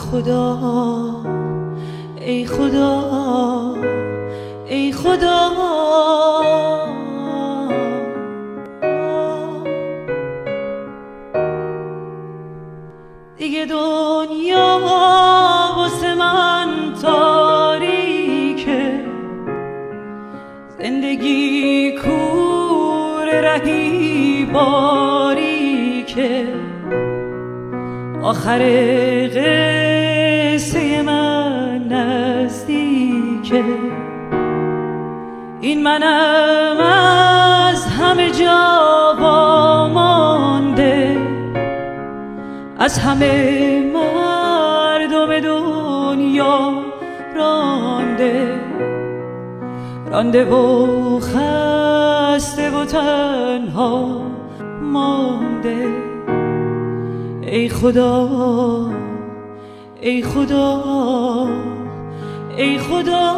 خدا ای خدا ای خدا دیگه دنیا واسه من تاریکه، زندگی کوره رهی باریکه، آخر قصه من نزدیکه، این منم از همه جا وامانده، از همه مردم دنیا رانده رانده و خسته و تنها مانده. ای خدا ای خدا ای خدا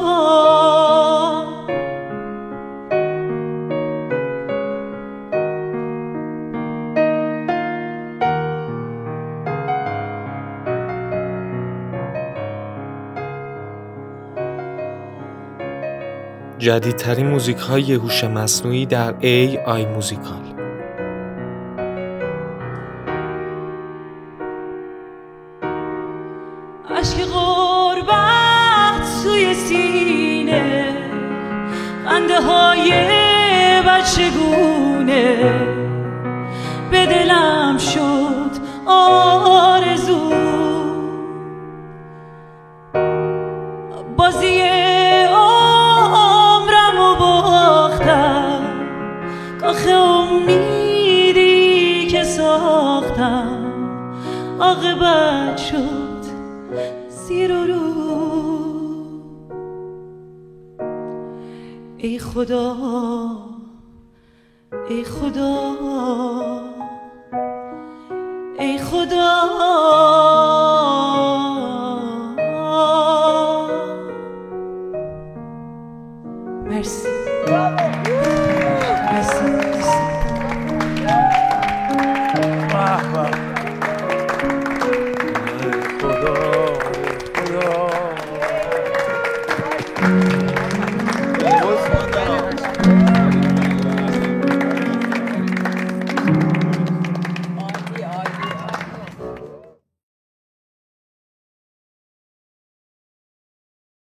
جدیدترین موزیک‌های هوش مصنوعی در AI موزیکال. عشق غربت سوی سینه، خنده های بچگونه، به دلم شد آرزو، بازی عمرم و باختم، کاخ امیدی که ساختم عاقبت شد زیر و رو. ای خدا ای خدا ای خدا